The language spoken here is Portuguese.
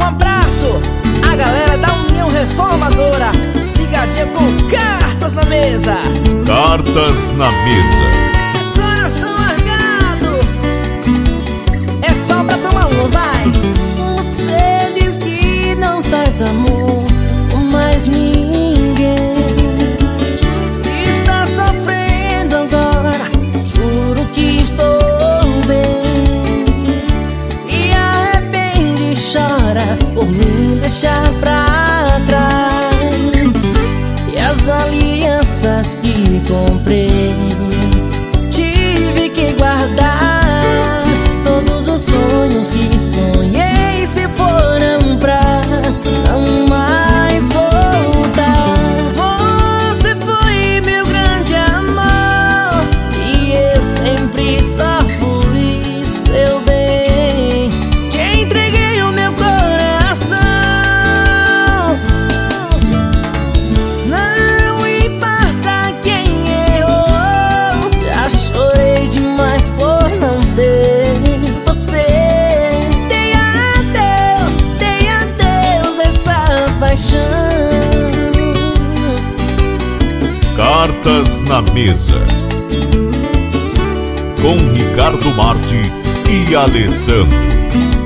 abraço a galera da União Reformadora, ligadinha com Cartas na Mesa. Cartas na Mesa. Coração largado, é só pra tomar uma, vai. Você diz que não faz amor com mais ninguém. Está sofrendo agora, juro que estou bem. Se arrepende e chora por me deixar pra trás. E as alianças que comprei tive que guardar. Todos os sonhos que sonhei se foram pra não mais voltar. Você foi meu grande amor e eu sempre só fui seu bem. Te entreguei o meu coração. Não importa quem errou, já chorei demais por não ter você. Dei a Deus essa paixão. Cartas na Mesa, com Ricardo Marti e Alessandro.